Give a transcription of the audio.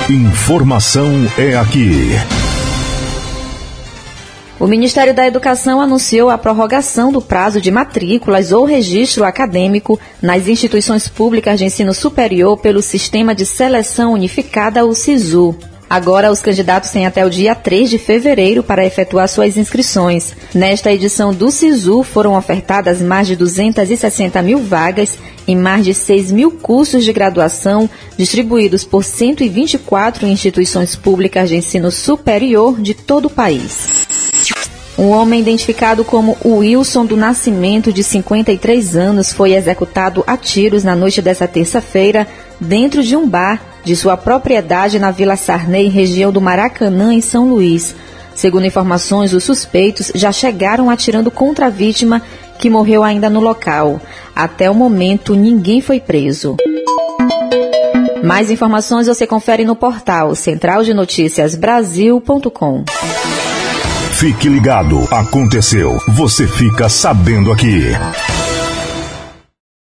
Informação é aqui. O Ministério da Educação anunciou a prorrogação do prazo de matrículas ou registro acadêmico nas instituições públicas de ensino superior pelo Sistema de Seleção Unificada, o SISU. Agora, os candidatos têm até o dia 3 de fevereiro para efetuar suas inscrições. Nesta edição do SISU, foram ofertadas mais de 260 mil vagas em mais de 6 mil cursos de graduação, distribuídos por 124 instituições públicas de ensino superior de todo o país. Um homem identificado como Wilson do Nascimento, de 53 anos, foi executado a tiros na noite desta terça-feira dentro de um bar de sua propriedade na Vila Sarney, região do Maracanã, em São Luís. Segundo informações, os suspeitos já chegaram atirando contra a vítima, que morreu ainda no local. Até o momento, ninguém foi preso. Mais informações você confere no portal centraldenoticiasbrasil.com. Fique ligado, aconteceu, você fica sabendo aqui.